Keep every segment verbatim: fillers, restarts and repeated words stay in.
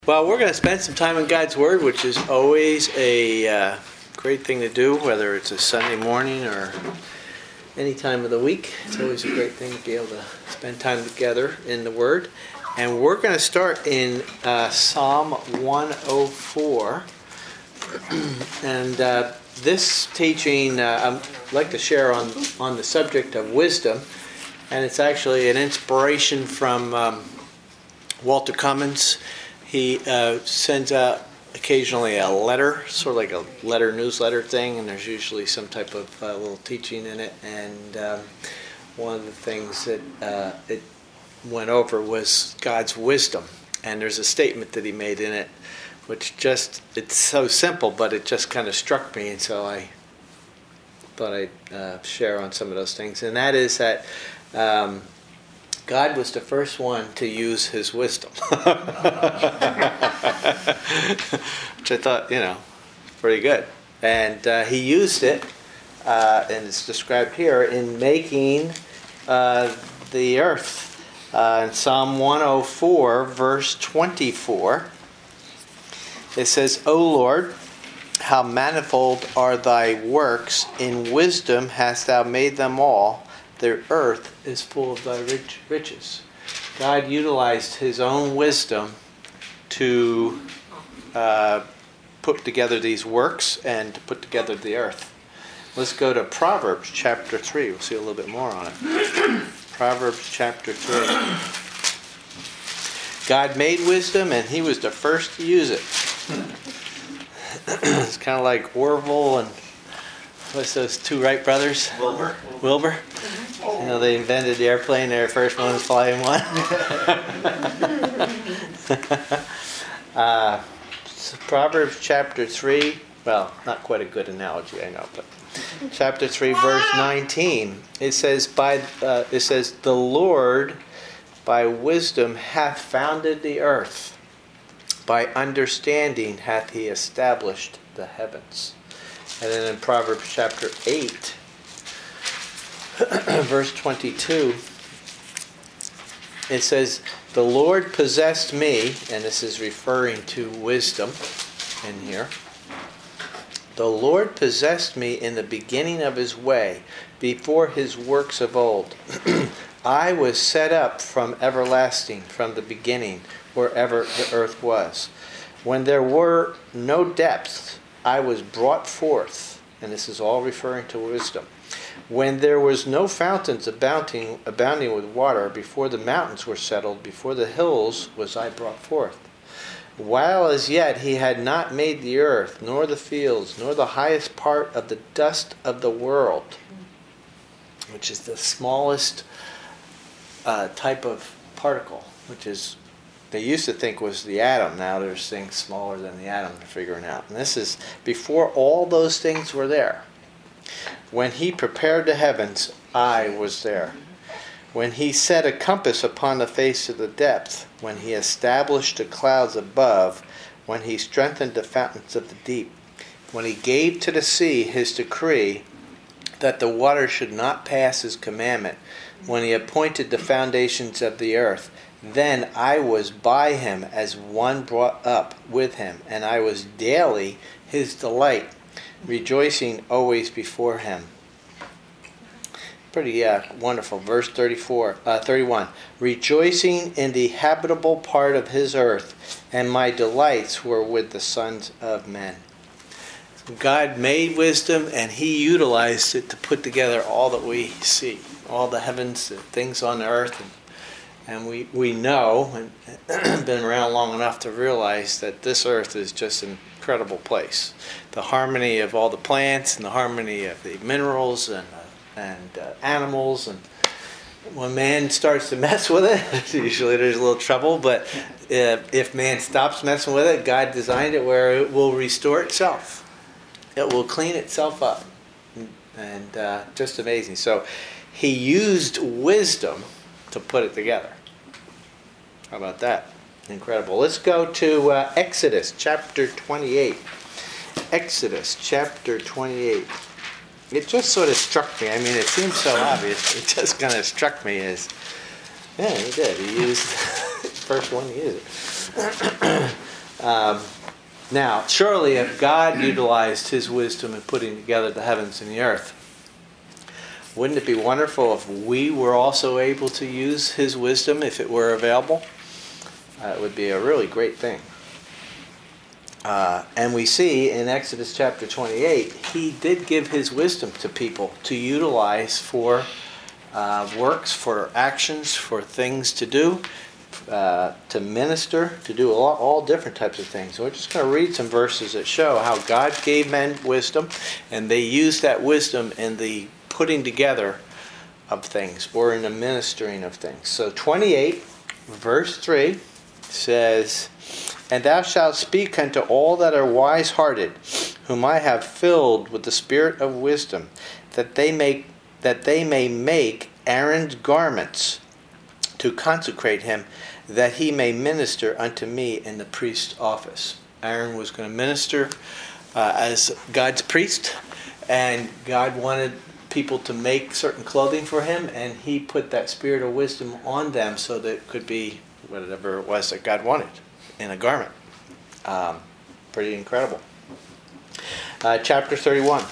Well, we're going to spend some time in God's Word, which is always a uh, great thing to do, whether it's a Sunday morning or any time of the week. It's always a great thing to be able to spend time together in the Word. And we're going to start in uh, Psalm one oh four. And uh, this teaching uh, I'd like to share on, on the subject of wisdom. And it's actually an inspiration from um, Walter Cummins. He uh, sends out occasionally a letter, sort of like a letter newsletter thing, and there's usually some type of uh, little teaching in it. And um, one of the things that uh, it went over was God's wisdom. And there's a statement that he made in it, which just, it's so simple, but it just kind of struck me. And so I thought I'd uh, share on some of those things. And that is that um, God was the first one to use his wisdom. Which I thought, you know, pretty good. And uh, he used it, uh, and it's described here, in making uh, the earth. Uh, in Psalm one oh four, verse twenty-four, it says, O Lord, how manifold are thy works, in wisdom hast thou made them all. The earth is full of thy rich riches. God utilized his own wisdom to uh, put together these works and to put together the earth. Let's go to Proverbs chapter three. We'll see a little bit more on it. Proverbs chapter three. God made wisdom and he was the first to use it. It's kind of like Orville and what's those two Wright brothers? Wilbur. Wilbur? You know, they invented the airplane. They were the first ones flying one. uh, so Proverbs chapter three. Well, not quite a good analogy, I know, but chapter three, verse nineteen. It says, "By uh, it says, the Lord, by wisdom hath founded the earth. By understanding hath he established the heavens." And then in Proverbs chapter eight, verse twenty-two, it says, the Lord possessed me, and this is referring to wisdom in here. The Lord possessed me in the beginning of his way, before his works of old. I was set up from everlasting, from the beginning, wherever the earth was. When there were no depths, I was brought forth, and this is all referring to wisdom. When there was no fountains abounding, abounding with water, before the mountains were settled, before the hills was I brought forth. While as yet he had not made the earth, nor the fields, nor the highest part of the dust of the world, which is the smallest uh, type of particle, which is they used to think was the atom. Now there's things smaller than the atom they're figuring out. And this is before all those things were there. When he prepared the heavens, I was there. When he set a compass upon the face of the depth, when he established the clouds above, when he strengthened the fountains of the deep, when he gave to the sea his decree that the water should not pass his commandment, when he appointed the foundations of the earth, then I was by him as one brought up with him, and I was daily his delight, rejoicing always before him. Pretty uh, wonderful. Verse thirty-four, uh, thirty-one. Rejoicing in the habitable part of his earth, and my delights were with the sons of men. God made wisdom, and he utilized it to put together all that we see, all the heavens, the things on the earth, and And we, we know, and been around long enough to realize that this earth is just an incredible place. The harmony of all the plants and the harmony of the minerals and uh, and uh, animals. And when man starts to mess with it, usually there's a little trouble. But uh, if man stops messing with it, God designed it where it will restore itself. It will clean itself up. And uh, just amazing. So he used wisdom to put it together. How about that? Incredible. Let's go to uh, Exodus chapter twenty-eight. Exodus chapter twenty-eight. It just sort of struck me. I mean, it seems so obvious. It just kind of struck me as, yeah, he did. He used the first one to use it. Um, now, surely if God utilized his wisdom in putting together the heavens and the earth, wouldn't it be wonderful if we were also able to use his wisdom if it were available? Uh, it would be a really great thing. Uh, and we see in Exodus chapter twenty-eight, he did give his wisdom to people to utilize for uh, works, for actions, for things to do, uh, to minister, to do all, all different types of things. So we're just going to read some verses that show how God gave men wisdom, and they used that wisdom in the putting together of things or in the ministering of things. So twenty-eight, verse three says, "And thou shalt speak unto all that are wise-hearted, whom I have filled with the spirit of wisdom, that they make that they may make Aaron's garments to consecrate him, that he may minister unto me in the priest's office." Aaron was going to minister uh, as God's priest, and God wanted people to make certain clothing for him, and he put that spirit of wisdom on them so that it could be whatever it was that God wanted in a garment. Um, pretty incredible. Uh, chapter thirty-one.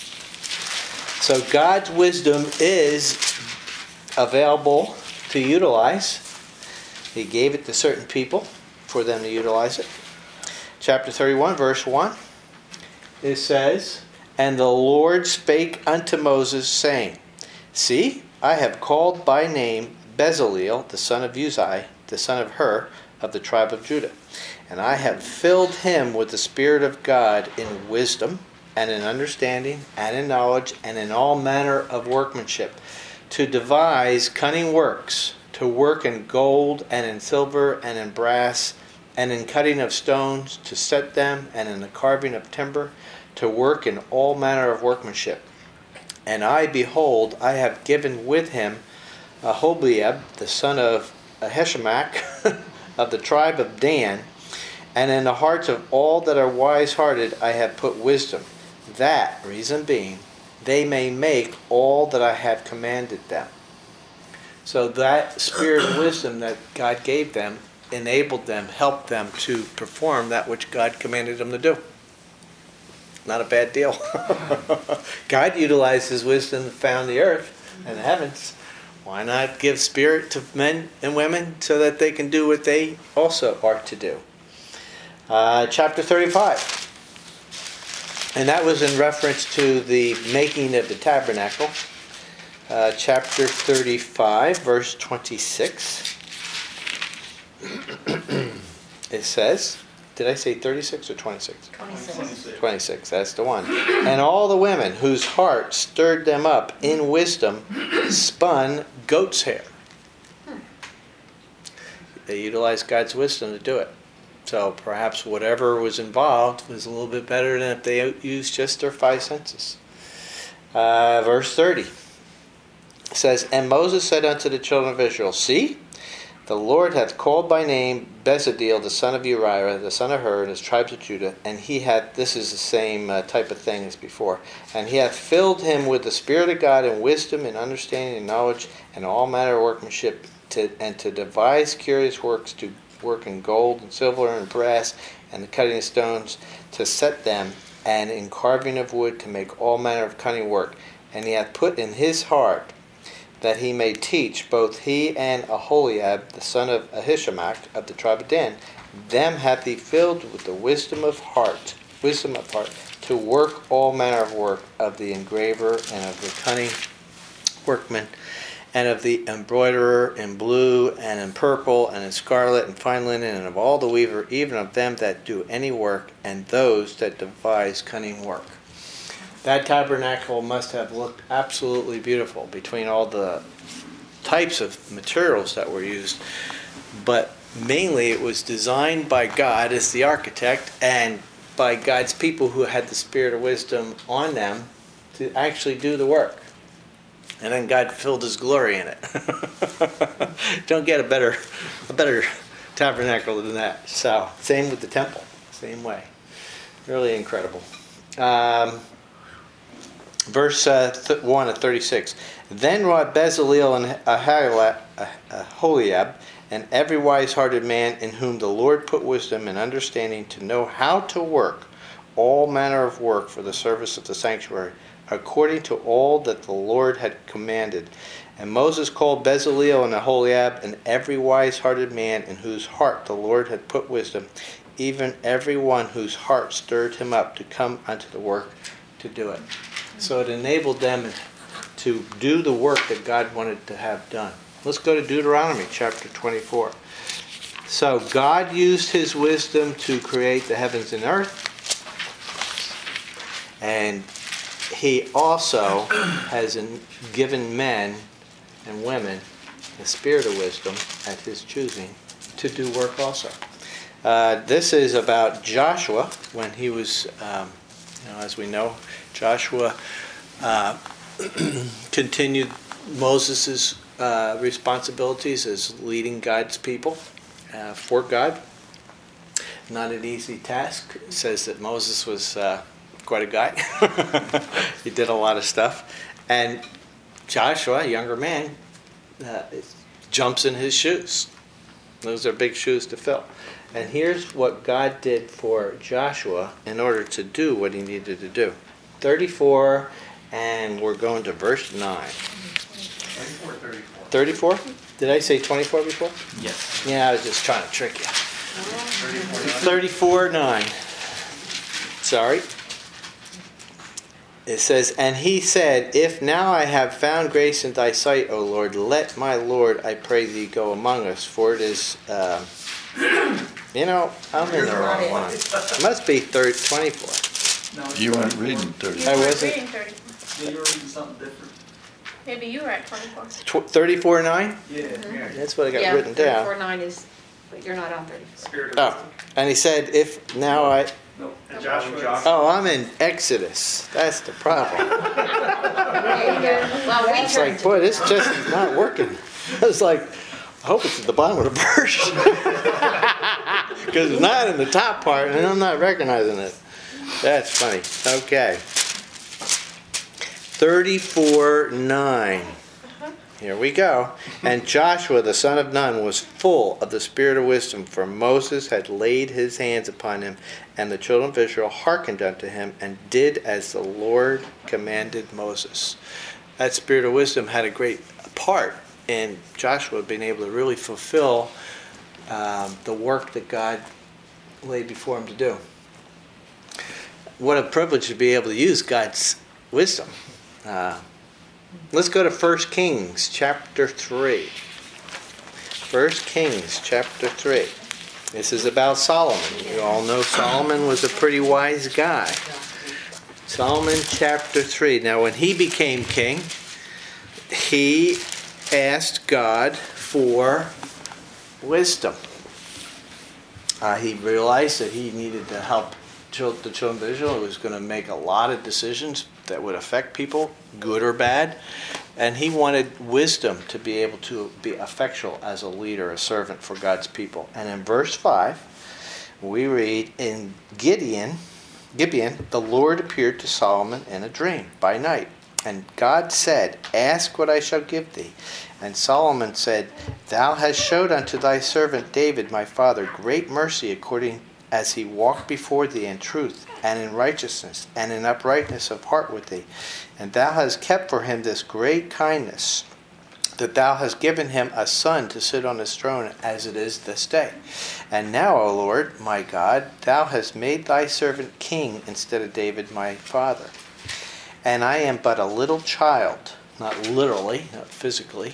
So God's wisdom is available to utilize. He gave it to certain people for them to utilize it. Chapter thirty-one, verse one. It says, "And the Lord spake unto Moses, saying, See, I have called by name Bezaleel, the son of Uzzi, the son of Hur, of the tribe of Judah. And I have filled him with the Spirit of God in wisdom, and in understanding, and in knowledge, and in all manner of workmanship, to devise cunning works, to work in gold, and in silver, and in brass, and in cutting of stones, to set them, and in the carving of timber, to work in all manner of workmanship. And I, behold, I have given with him Aholiab, the son of Ahisamach, of the tribe of Dan, and in the hearts of all that are wise-hearted I have put wisdom, that," reason being, "they may make all that I have commanded them." So that spirit of wisdom that God gave them enabled them, helped them to perform that which God commanded them to do. Not a bad deal. God utilized his wisdom to found the earth and the heavens. Why not give spirit to men and women so that they can do what they also are to do? Uh, chapter thirty-five. And that was in reference to the making of the tabernacle. Uh, chapter thirty-five, verse twenty-six. It says, did I say thirty-six or twenty-six? twenty-six. twenty-six, that's the one. "And all the women whose heart stirred them up in wisdom spun goat's hair." They utilized God's wisdom to do it. So perhaps whatever was involved was a little bit better than if they used just their five senses. Uh, verse thirty says, "And Moses said unto the children of Israel, See, the Lord hath called by name Bezaleel, the son of Uriah, the son of Hur, and his tribes of Judah, and he hath," this is the same uh, type of thing as before, "and he hath filled him with the Spirit of God in wisdom and understanding and knowledge and all manner of workmanship, to, and to devise curious works, to work in gold and silver and brass, and the cutting of stones, to set them, and in carving of wood, to make all manner of cunning work. And he hath put in his heart that he may teach, both he and Aholiab, the son of Ahisamach, of the tribe of Dan, them hath he filled with the wisdom of heart, wisdom of heart, to work all manner of work of the engraver and of the cunning workman, and of the embroiderer in blue and in purple and in scarlet and fine linen, and of all the weaver, even of them that do any work, and those that devise cunning work." That tabernacle must have looked absolutely beautiful between all the types of materials that were used. But mainly it was designed by God as the architect and by God's people who had the spirit of wisdom on them to actually do the work. And then God filled his glory in it. Don't get a better a better tabernacle than that. So, same with the temple. Same way. Really incredible. Um, verse uh, th- one of thirty-six. "Then wrought Bezaleel and Aholiab and every wise-hearted man in whom the Lord put wisdom and understanding to know how to work all manner of work for the service of the sanctuary, according to all that the Lord had commanded. And Moses called Bezaleel and Aholiab, and every wise-hearted man in whose heart the Lord had put wisdom, even every one whose heart stirred him up to come unto the work to do it. So it enabled them to do the work that God wanted to have done. Let's go to Deuteronomy chapter twenty-four. So God used his wisdom to create the heavens and earth, and he also has given men and women the spirit of wisdom at his choosing to do work also. Uh, this is about Joshua when he was, um, you know, as we know, Joshua uh, continued Moses' uh, responsibilities as leading God's people uh, for God. Not an easy task. It says that Moses was uh, quite a guy. He did a lot of stuff. And Joshua, a younger man, uh, jumps in his shoes. Those are big shoes to fill. And here's what God did for Joshua in order to do what he needed to do. thirty-four, and we're going to verse nine. twenty-four, thirty-four. thirty-four? Did I say twenty-four before? Yes. Yeah, I was just trying to trick you. thirty-four, nine. Sorry. It says, and he said, if now I have found grace in thy sight, O Lord, let my Lord, I pray thee, go among us. For it is, uh, you know, I'm in the wrong one. It must be third, twenty-four. No, You weren't reading thirty. I You were wasn't- reading thirty-four. Yeah, you were reading something different. Maybe you were at twenty-four. Tw- thirty-four, nine? Yeah, yeah. That's what I got Yeah, written down. thirty-four nine is, but you're not on thirty-four. Spirit of Oh, wisdom. and he said, if now I, No, and Joshua. oh, I'm in Exodus. That's the problem. Well, we It's turned like, to boy, this just is not working. I was like, I hope it's at the bottom of the verse. Because it's not in the top part, and I'm not recognizing it. That's funny. Okay. thirty-four nine. Here we go. And Joshua the son of Nun was full of the spirit of wisdom, for Moses had laid his hands upon him, and the children of Israel hearkened unto him, and did as the Lord commanded Moses. That spirit of wisdom had a great part in Joshua being able to really fulfill um, the work that God laid before him to do. What a privilege to be able to use God's wisdom. Uh, let's go to First Kings chapter three. First Kings chapter three. This is about Solomon. You all know Solomon was a pretty wise guy. Solomon chapter three. Now when he became king, he asked God for wisdom. Uh, he realized that he needed to help the children of Israel. He was going to make a lot of decisions that would affect people, good or bad. And he wanted wisdom to be able to be effectual as a leader, a servant for God's people. And in verse five, we read, in Gideon, Gibeon, the Lord appeared to Solomon in a dream by night. And God said, ask what I shall give thee. And Solomon said, thou hast showed unto thy servant David my father great mercy, according as he walked before thee in truth, and in righteousness, and in uprightness of heart with thee. And thou hast kept for him this great kindness, that thou hast given him a son to sit on his throne, as it is this day. And now, O Lord, my God, thou hast made thy servant king instead of David my father. And I am but a little child, not literally, not physically,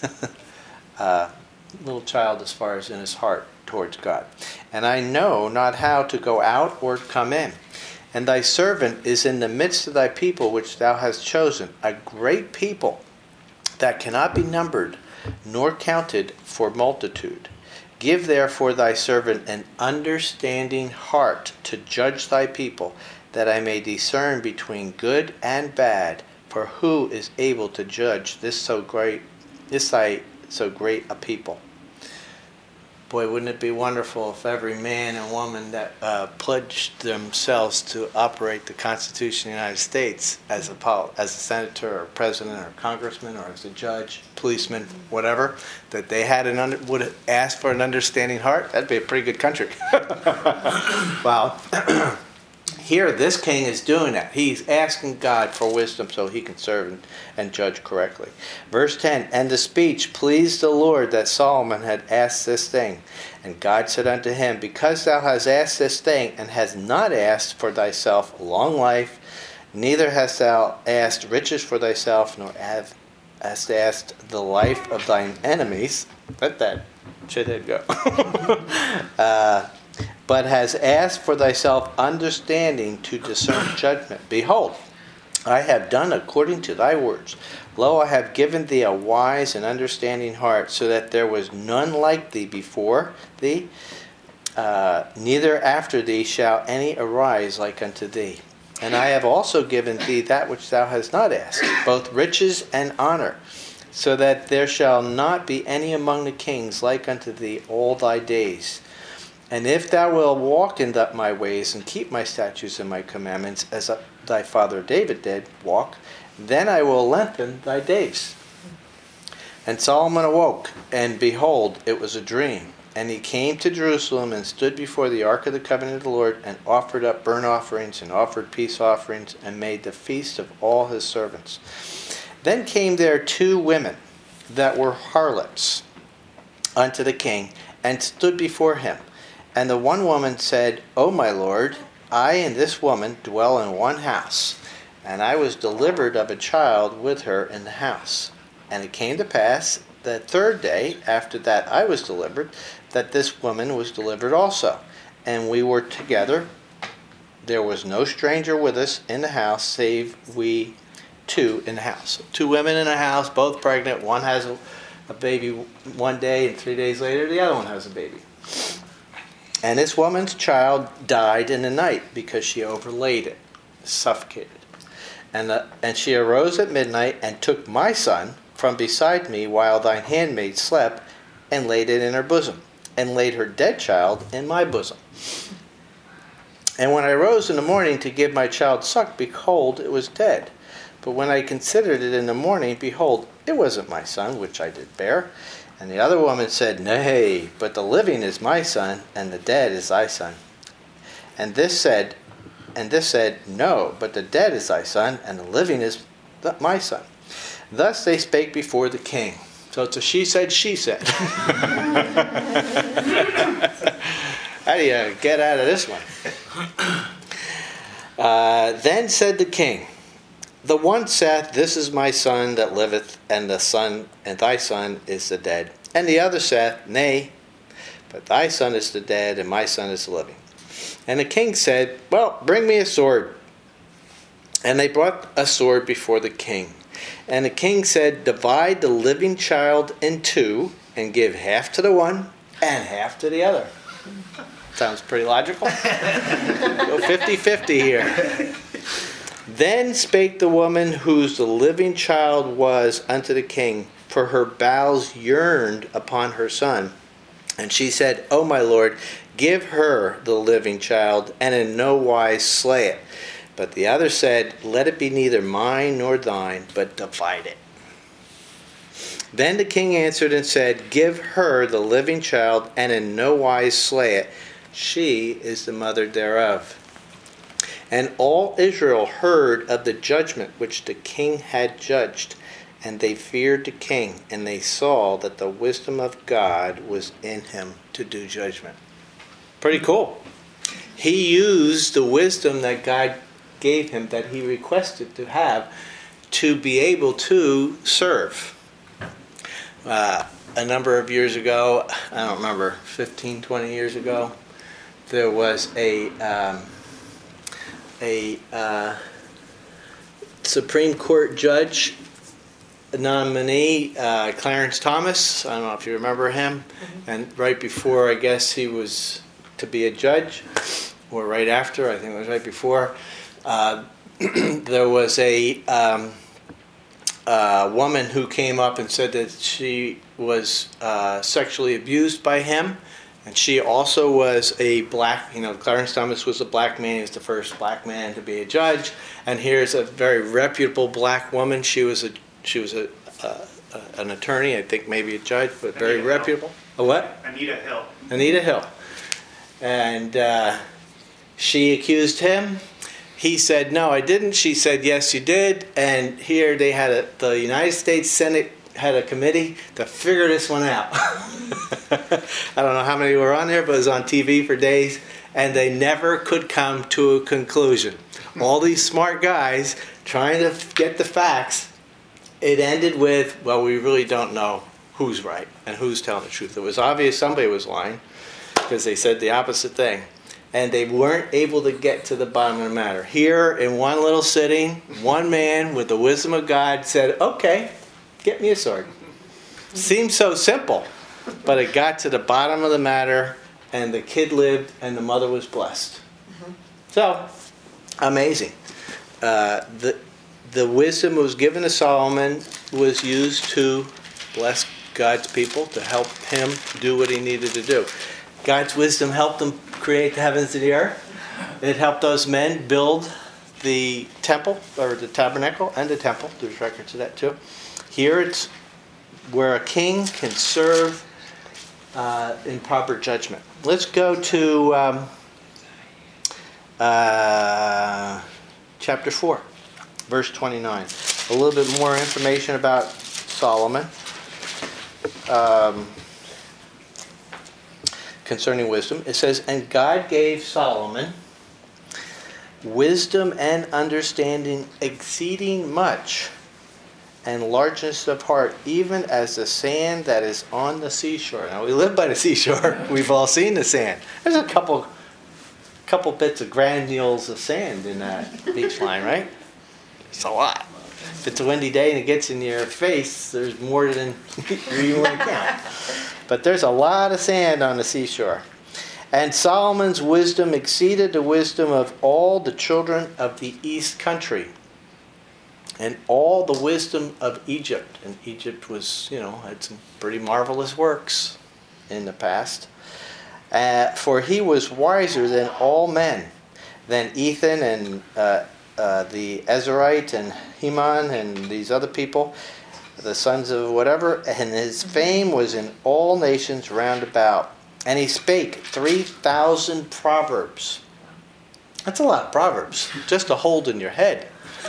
uh, little child as far as in his heart towards God. And I know not how to go out or come in. And thy servant is in the midst of thy people which thou hast chosen, a great people that cannot be numbered nor counted for multitude. Give therefore thy servant an understanding heart to judge thy people, that I may discern between good and bad. For who is able to judge this so great, this thy so great a people? Boy, wouldn't it be wonderful if every man and woman that uh, pledged themselves to operate the Constitution of the United States as a pol- as a senator or president or congressman or as a judge, policeman, whatever, that they had an under, would ask for an understanding heart? That'd be a pretty good country. Wow. Here, this king is doing that. He's asking God for wisdom so he can serve and, and judge correctly. Verse ten, and the speech pleased the Lord that Solomon had asked this thing. And God said unto him, because thou hast asked this thing, and hast not asked for thyself long life, neither hast thou asked riches for thyself, nor have, hast asked the life of thine enemies. Let that shithead go. uh, but has asked for thyself understanding to discern judgment. Behold, I have done according to thy words. Lo, I have given thee a wise and understanding heart, so that there was none like thee before thee, uh, neither after thee shall any arise like unto thee. And I have also given thee that which thou hast not asked, both riches and honor, so that there shall not be any among the kings like unto thee all thy days. And if thou wilt walk in the, my ways, and keep my statutes and my commandments, as thy father David did walk, then I will lengthen thy days. And Solomon awoke, and behold, it was a dream. And he came to Jerusalem, and stood before the ark of the covenant of the Lord, and offered up burnt offerings, and offered peace offerings, and made the feast of all his servants. Then came there two women that were harlots unto the king, and stood before him. And the one woman said, O my Lord, I and this woman dwell in one house, and I was delivered of a child with her in the house. And it came to pass the third day after that I was delivered, that this woman was delivered also. And we were together. There was no stranger with us in the house, save we two in the house. Two women in a house, both pregnant. One has a, a baby one day, and three days later the other one has a baby. And this woman's child died in the night because she overlaid it, suffocated. And, the, and she arose at midnight and took my son from beside me while thine handmaid slept, and laid it in her bosom, and laid her dead child in my bosom. And when I rose in the morning to give my child suck, behold, it was dead. But when I considered it in the morning, behold, it wasn't my son which I did bear. And the other woman said, Nay, but the living is my son, and the dead is thy son. And this said, and this said, No, but the dead is thy son, and the living is th- my son. Thus they spake before the king. So it's a she said, she said. How do you get out of this one? Uh, then said the king, The one saith, This is my son that liveth, and the son and thy son is the dead. And the other saith, Nay, but thy son is the dead, and my son is the living. And the king said, Well, bring me a sword. And they brought a sword before the king. And the king said, Divide the living child in two, and give half to the one and half to the other. Sounds pretty logical. Go fifty-fifty here. Then spake the woman whose the living child was unto the king, for her bowels yearned upon her son. And she said, O my lord, give her the living child, and in no wise slay it. But the other said, Let it be neither mine nor thine, but divide it. Then the king answered and said, Give her the living child, and in no wise slay it. She is the mother thereof. And all Israel heard of the judgment which the king had judged, and they feared the king, and they saw that the wisdom of God was in him to do judgment. Pretty cool. He used the wisdom that God gave him, that he requested to have, to be able to serve. Uh, a number of years ago, I don't remember, fifteen, twenty years ago, there was a um, a uh, Supreme Court judge nominee, uh, Clarence Thomas. I don't know if you remember him. Mm-hmm. And right before, I guess, he was to be a judge, or right after, I think it was right before, uh, there was a um, uh, woman who came up and said that she was uh, sexually abused by him, And she also was a black, you know, Clarence Thomas was a black man. He was the first black man to be a judge. And here's a very reputable black woman. She was a she was a, uh, uh, an attorney, I think maybe a judge, but very Anita Hill. reputable. A what? Anita Hill. Anita Hill. And uh, she accused him. He said, no, I didn't. She said, yes, you did. And here they had a, the United States Senate had a committee to figure this one out. I don't know how many were on there, but it was on T V for days. And they never could come to a conclusion. All these smart guys trying to get the facts. It ended with, well, we really don't know who's right and who's telling the truth. It was obvious somebody was lying because they said the opposite thing. And they weren't able to get to the bottom of the matter. Here, in one little sitting, one man with the wisdom of God said, okay, get me a sword. Seems so simple, but it got to the bottom of the matter, and the kid lived, and the mother was blessed. Mm-hmm. So, amazing. Uh, the, the wisdom was given to Solomon was used to bless God's people, to help him do what he needed to do. God's wisdom helped him create the heavens and the earth. It helped those men build the temple, or the tabernacle, and the temple. There's records of that too. Here it's where a king can serve uh, in proper judgment. Let's go to um, uh, chapter four, verse twenty-nine. A little bit more information about Solomon. Um, concerning wisdom. It says, and God gave Solomon wisdom and understanding exceeding much, and largeness of heart, even as the sand that is on the seashore. Now, we live by the seashore. We've all seen the sand. There's a couple couple bits of granules of sand in that beach line, right? It's a lot. If it's a windy day and it gets in your face, there's more than you want to count. But there's a lot of sand on the seashore. And Solomon's wisdom exceeded the wisdom of all the children of the east country, and all the wisdom of Egypt. And Egypt was, you know, had some pretty marvelous works in the past. Uh, for he was wiser than all men, than Ethan and uh, uh, the Ezrahite and Heman and these other people, the sons of whatever, and his fame was in all nations round about. And he spake three thousand proverbs. That's a lot of proverbs, just to hold in your head.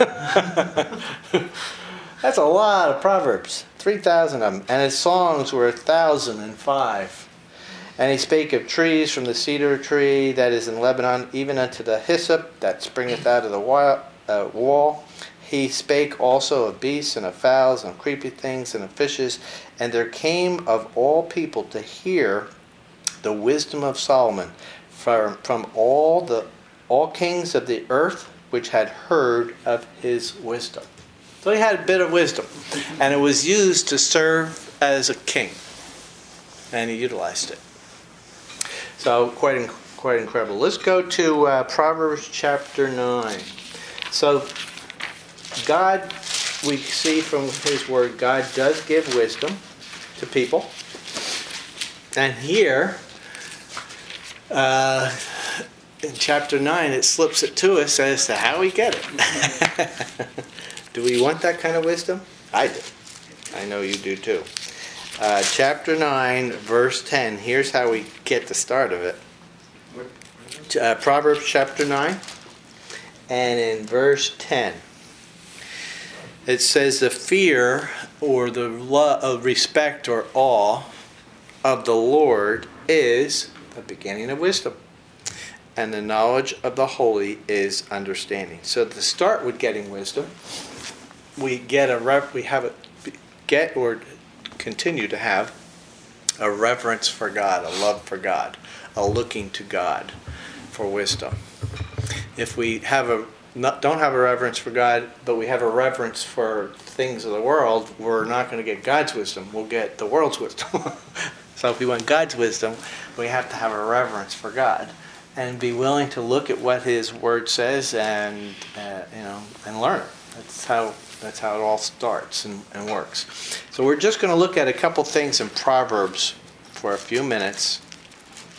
That's a lot of proverbs, three thousand of them. And his songs were a thousand and five. And he spake of trees, from the cedar tree that is in Lebanon, even unto the hyssop that springeth out of the wall. He spake also of beasts and of fowls and of creepy things and of fishes. And there came of all people to hear the wisdom of Solomon from, from all the all kings of the earth which had heard of his wisdom. So he had a bit of wisdom. And it was used to serve as a king. And he utilized it. So quite inc- quite incredible. Let's go to uh, Proverbs chapter nine. So God, we see from his word, God does give wisdom to people. And here, uh, in chapter nine, it slips it to us as to how we get it. Do we want that kind of wisdom? I do. I know you do too. Uh, chapter nine, verse ten. Here's how we get the start of it. Uh, Proverbs chapter nine, and in verse ten. It says, the fear or the love, of respect or awe of the Lord is the beginning of wisdom, and the knowledge of the holy is understanding. So to start with getting wisdom, we get a rev- we have a get or continue to have a reverence for God, a love for God, a looking to God for wisdom. If we have a Not, don't have a reverence for God, but we have a reverence for things of the world, we're not going to get God's wisdom. We'll get the world's wisdom. So if we want God's wisdom, we have to have a reverence for God and be willing to look at what His Word says and uh, you know and learn it. That's how that's how it all starts and, and works. So we're just going to look at a couple things in Proverbs for a few minutes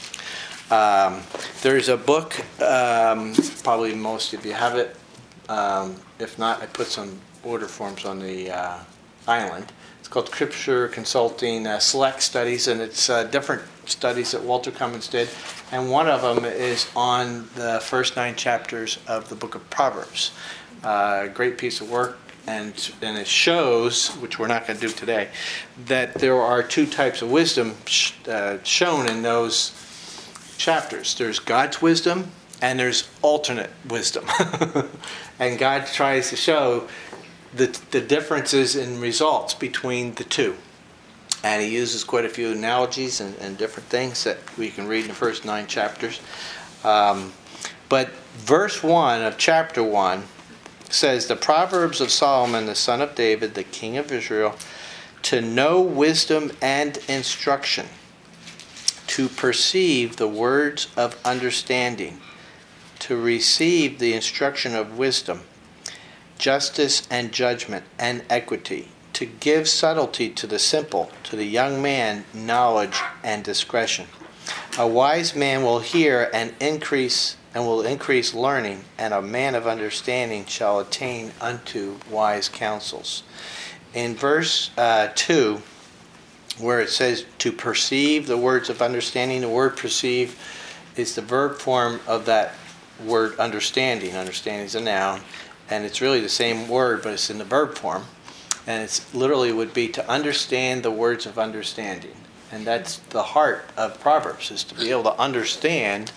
Um, there's a book, um, probably most of you have it. Um, if not, I put some order forms on the uh, island. It's called Scripture Consulting uh, Select Studies, and it's uh, different studies that Walter Cummins did. And one of them is on the first nine chapters of the book of Proverbs. Uh, great piece of work. And, and it shows, which we're not going to do today, that there are two types of wisdom sh- uh, shown in those chapters. There's God's wisdom and there's alternate wisdom. And God tries to show the, the differences in results between the two. And he uses quite a few analogies and, and different things that we can read in the first nine chapters. Um, but verse one of chapter one says, the Proverbs of Solomon, the son of David, the king of Israel, to know wisdom and instruction, to perceive the words of understanding, to receive the instruction of wisdom, justice and judgment and equity, to give subtlety to the simple, to the young man knowledge and discretion. A wise man will hear and increase and will increase learning, and a man of understanding shall attain unto wise counsels. In verse uh, two, where it says to perceive the words of understanding, the word perceive is the verb form of that word understanding. Understanding is a noun, and it's really the same word, but it's in the verb form. And it's literally would be to understand the words of understanding. And that's the heart of Proverbs, is to be able to understand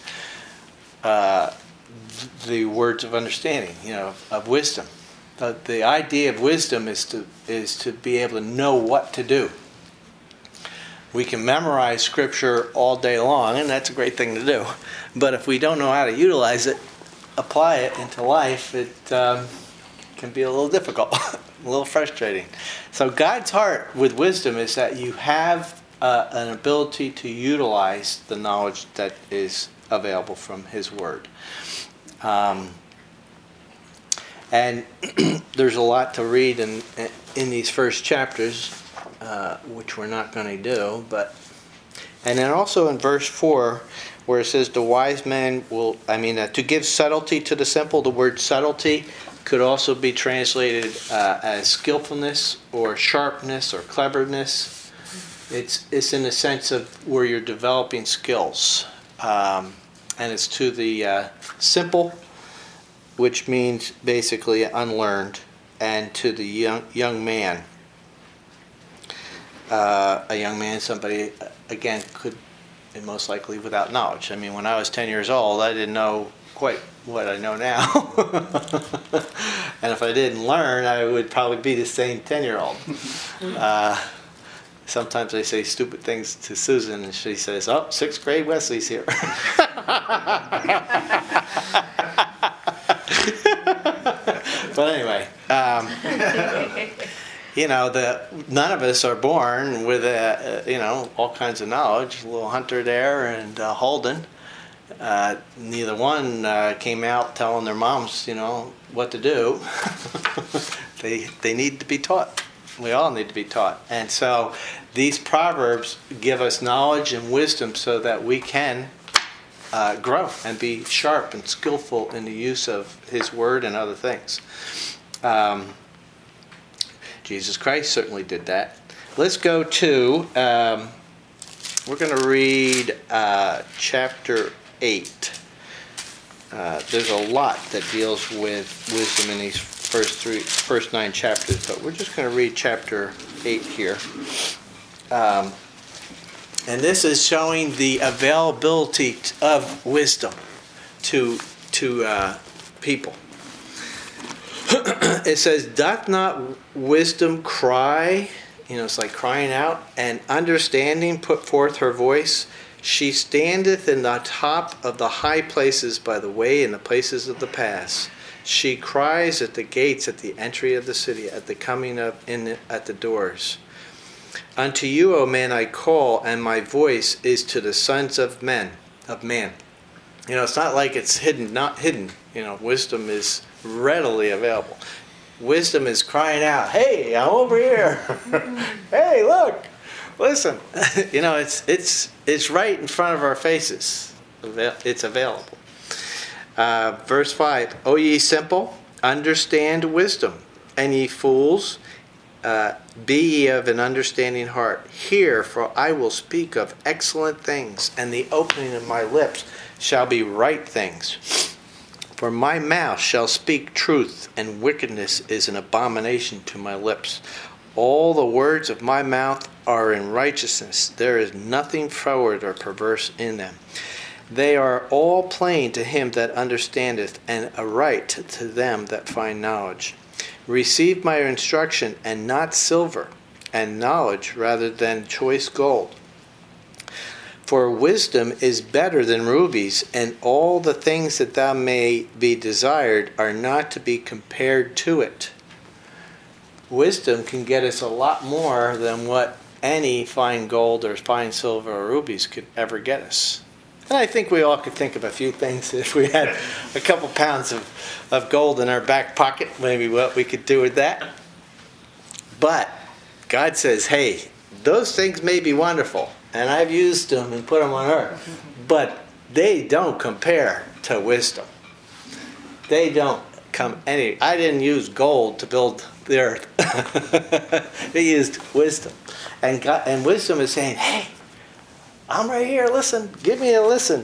uh, the words of understanding, you know, of, of wisdom. The, the idea of wisdom is to is to be able to know what to do. We can memorize Scripture all day long, and that's a great thing to do. But if we don't know how to utilize it, apply it into life, it um, can be a little difficult, a little frustrating. So God's heart with wisdom is that you have uh, an ability to utilize the knowledge that is available from His Word. Um, and there's a lot to read in in these first chapters, uh, which we're not going to do. But and then also in verse four, where it says, "The wise man will," I mean, uh, to give subtlety to the simple. The word subtlety could also be translated uh, as skillfulness or sharpness or cleverness. It's it's in the sense of where you're developing skills. Um, and it's to the uh, simple, which means basically unlearned, and to the young young man. Uh, a young man, somebody, again, could, and most likely without knowledge. I mean, when I was ten years old, I didn't know quite what I know now. And if I didn't learn, I would probably be the same ten-year-old. Uh, Sometimes I say stupid things to Susan, and she says, "Oh, sixth grade Wesley's here." But anyway, um, you know, the none of us are born with a, you know, all kinds of knowledge. A little Hunter there and uh, Holden. Uh, neither one uh, came out telling their moms, you know, what to do. they they need to be taught. We all need to be taught. And so these Proverbs give us knowledge and wisdom so that we can uh, grow and be sharp and skillful in the use of His Word and other things. Um, Jesus Christ certainly did that. Let's go to, um, we're going to read uh, chapter eight. Uh, there's a lot that deals with wisdom in these first three, first nine chapters, but we're just going to read chapter eight here. Um, and this is showing the availability of wisdom to to uh, people. It says, "Doth not wisdom cry?" You know, it's like crying out. "And understanding put forth her voice. She standeth in the top of the high places by the way in the places of the pass. She cries at the gates, at the entry of the city, at the coming of in the, at the doors. Unto you, O man, I call, and my voice is to the sons of men, of man." You know, it's not like it's hidden, not hidden. You know, wisdom is readily available. Wisdom is crying out, "Hey, I'm over here. Hey, look, listen." You know, it's it's it's right in front of our faces. avail- it's available. Uh, verse five, O ye simple, understand wisdom, and ye fools, uh, be ye of an understanding heart. Hear, for I will speak of excellent things, and the opening of my lips shall be right things. For my mouth shall speak truth, and wickedness is an abomination to my lips. All the words of my mouth are in righteousness. There is nothing froward or perverse in them. They are all plain to him that understandeth, and aright to them that find knowledge. Receive my instruction, and not silver, and knowledge rather than choice gold. For wisdom is better than rubies, and all the things that thou may be desired are not to be compared to it. Wisdom can get us a lot more than what any fine gold or fine silver or rubies could ever get us. And I think we all could think of a few things if we had a couple pounds of, of gold in our back pocket, maybe what we could do with that. But God says, hey, those things may be wonderful, and I've used them and put them on earth, but they don't compare to wisdom. They don't come any. I didn't use gold to build the earth. They used wisdom. And God, and wisdom is saying, hey, I'm right here, listen, give me a listen.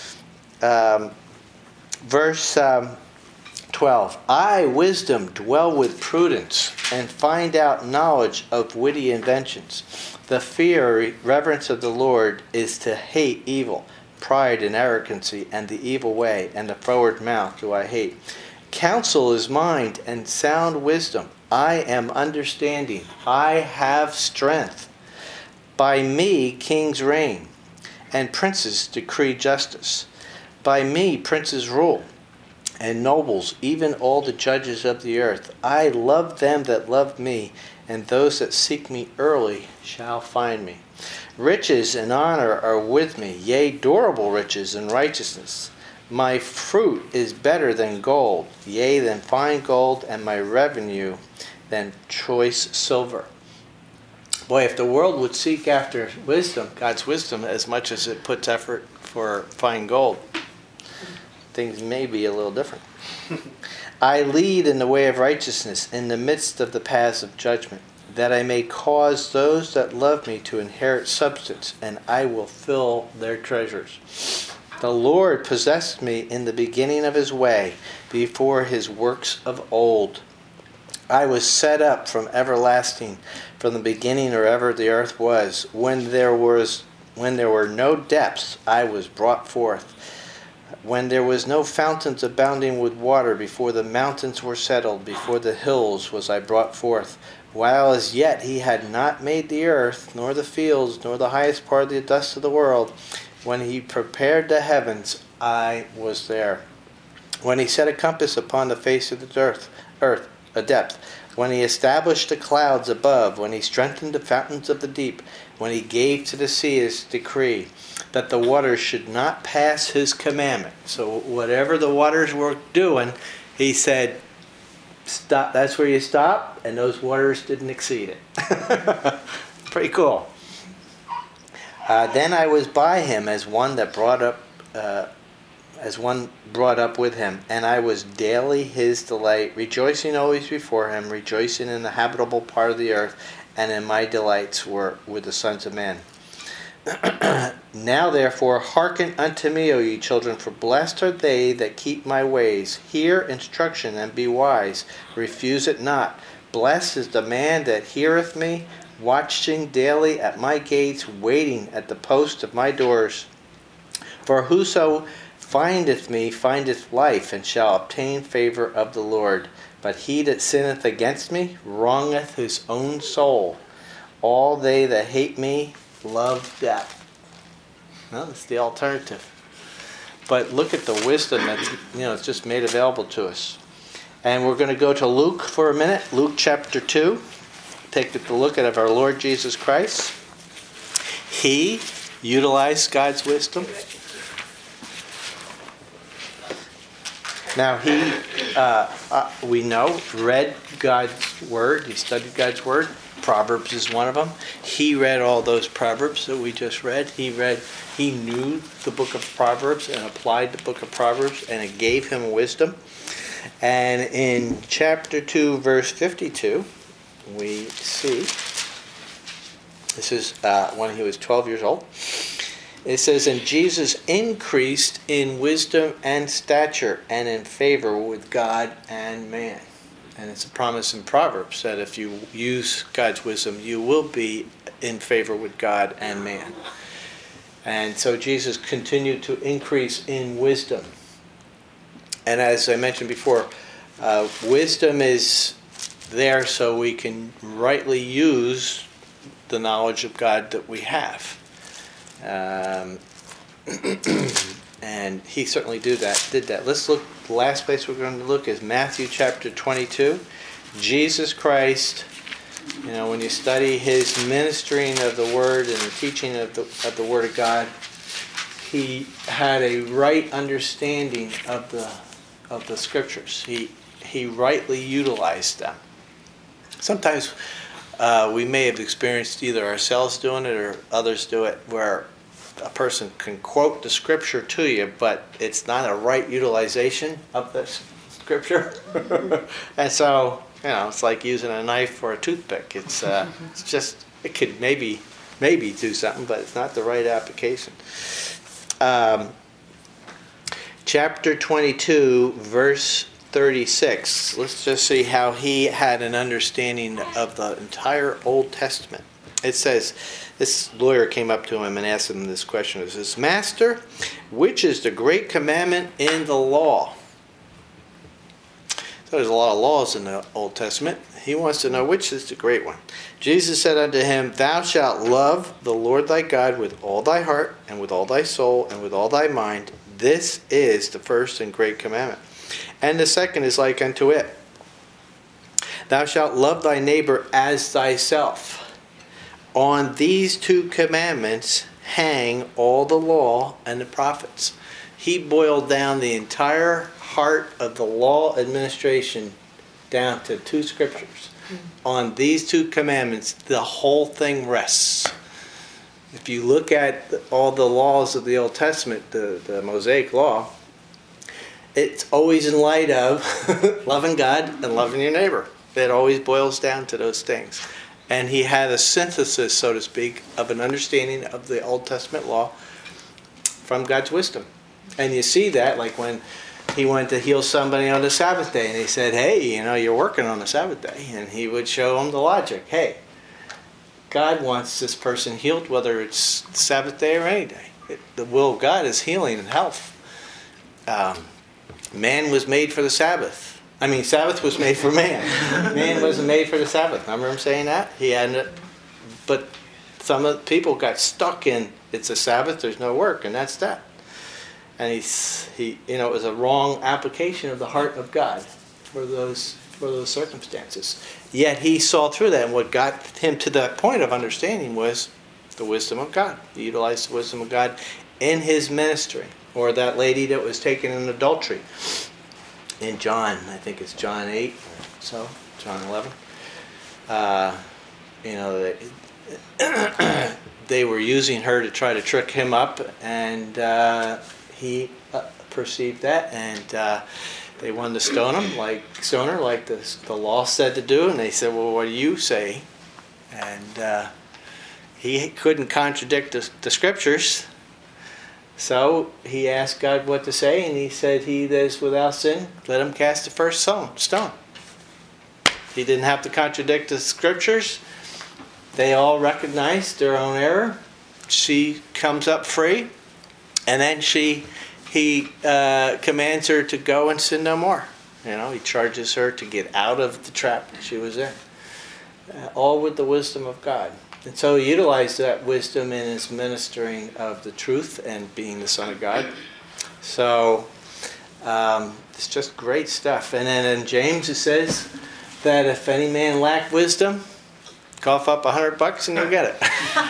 Um, verse um, twelve, I, wisdom, dwell with prudence, and find out knowledge of witty inventions. The fear, reverence of the Lord is to hate evil, pride and arrogancy, and the evil way, and the froward mouth do I hate. Counsel is mind, and sound wisdom. I am understanding. I have strength. By me kings reign, and princes decree justice. By me princes rule, and nobles, even all the judges of the earth. I love them that love me, and those that seek me early shall find me. Riches and honor are with me, yea, durable riches and righteousness. My fruit is better than gold, yea, than fine gold, and my revenue than choice silver. Boy, if the world would seek after wisdom, God's wisdom, as much as it puts effort for fine gold, things may be a little different. I lead in the way of righteousness in the midst of the paths of judgment, that I may cause those that love me to inherit substance, and I will fill their treasures. The Lord possessed me in the beginning of his way, before his works of old. I was set up from everlasting, from the beginning or ever the earth was. When there was, when there were no depths, I was brought forth. When there was no fountains abounding with water, before the mountains were settled, before the hills was I brought forth. While as yet he had not made the earth, nor the fields, nor the highest part of the dust of the world, when he prepared the heavens, I was there. When he set a compass upon the face of the earth, earth, a depth, when he established the clouds above, when he strengthened the fountains of the deep, when he gave to the sea his decree, that the waters should not pass his commandment. So whatever the waters were doing, he said, stop. That's where you stop, and those waters didn't exceed it. Pretty cool. Uh, then I was by him as one that brought up, uh, as one brought up with him, and I was daily his delight, rejoicing always before him, rejoicing in the habitable part of the earth, and in my delights were with the sons of men. Now therefore hearken unto me, O ye children, for blessed are they that keep my ways. Hear instruction and be wise, refuse it not. Blessed is the man that heareth me, watching daily at my gates, waiting at the post of my doors. For whoso findeth me findeth life, and shall obtain favor of the Lord. But he that sinneth against me wrongeth his own soul. All they that hate me love death. Well, that's the alternative. But look at the wisdom that's, you know, it's just made available to us. And we're going to go to Luke for a minute. Luke chapter two. Take a look at our Lord Jesus Christ. He utilized God's wisdom. Now he, uh, uh, we know, read God's word. He studied God's word, Proverbs is one of them. He read all those Proverbs that we just read. He read, he knew the book of Proverbs and applied the book of Proverbs, and it gave him wisdom. And in chapter two, verse fifty-two, we see, this is uh, when he was twelve years old. It says, and Jesus increased in wisdom and stature and in favor with God and man. And it's a promise in Proverbs that if you use God's wisdom, you will be in favor with God and man. And so Jesus continued to increase in wisdom. And as I mentioned before, uh, wisdom is there so we can rightly use the knowledge of God that we have. Um, and he certainly did that. Did that. Let's look. The last place we're going to look is Matthew chapter twenty-two. Jesus Christ. You know, when you study his ministering of the word and the teaching of the of the word of God, he had a right understanding of the of the scriptures. He he rightly utilized them. Sometimes uh, we may have experienced either ourselves doing it or others do it, where a person can quote the scripture to you, but it's not a right utilization of the scripture. And so, you know, it's like using a knife or a toothpick. It's uh, it's just, it could maybe maybe do something, but it's not the right application. Um, chapter twenty-two, verse thirty-six. Let's just see how he had an understanding of the entire Old Testament. It says, this lawyer came up to him and asked him this question. It says, Master, which is the great commandment in the law? So there's a lot of laws in the Old Testament. He wants to know which is the great one. Jesus said unto him, Thou shalt love the Lord thy God with all thy heart, and with all thy soul, and with all thy mind. This is the first and great commandment. And the second is like unto it. Thou shalt love thy neighbor as thyself. On these two commandments hang all the law and the prophets. He boiled down the entire heart of the law administration down to two scriptures. Mm-hmm. On these two commandments, the whole thing rests. If you look at all the laws of the Old Testament, the, the Mosaic law, it's always in light of loving God and loving your neighbor. It always boils down to those things. And he had a synthesis, so to speak, of an understanding of the Old Testament law from God's wisdom. And you see that, like when he went to heal somebody on the Sabbath day, and he said, hey, you know, you're working on the Sabbath day. And he would show him the logic. Hey, God wants this person healed, whether it's Sabbath day or any day. It, the will of God is healing and health. Um, man was made for the Sabbath. I mean, Sabbath was made for man. Man wasn't made for the Sabbath. Remember him saying that? He hadn't. But some of the people got stuck in, it's a Sabbath, there's no work, and that's that. And he's, he, you know, it was a wrong application of the heart of God for those for those circumstances. Yet he saw through that, and what got him to that point of understanding was the wisdom of God. He utilized the wisdom of God in his ministry. Or that lady that was taken in adultery. In John, I think it's John eight or so, John eleven. Uh, you know, they, they were using her to try to trick him up, and uh, he uh, perceived that, and uh, they wanted to stone him, like stone her, like the the law said to do. And they said, "Well, what do you say?" And uh, he couldn't contradict the, the scriptures. So he asked God what to say, and he said, he that is without sin, let him cast the first stone. He didn't have to contradict the scriptures. They all recognized their own error. She comes up free, and then she, he uh, commands her to go and sin no more. You know, he charges her to get out of the trap that she was in. Uh, all with the wisdom of God. And so he utilized that wisdom in his ministering of the truth and being the Son of God. So um, it's just great stuff. And then in James it says that if any man lack wisdom, cough up a hundred bucks and you'll get it.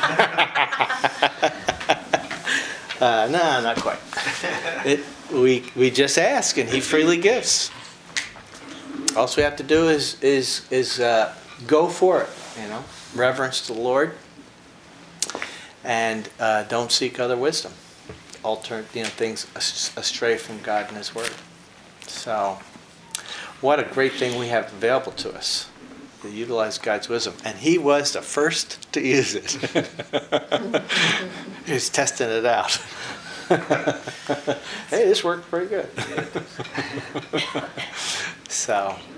uh, no, not quite. It, we we just ask and he freely gives. All we have to do is is is uh, go for it. You know. reverence the Lord, and uh, don't seek other wisdom. Alter, you know, things as- astray from God and His Word. So, what a great thing we have available to us to utilize God's wisdom. And He was the first to use it. He was testing it out. Hey, this worked pretty good. So,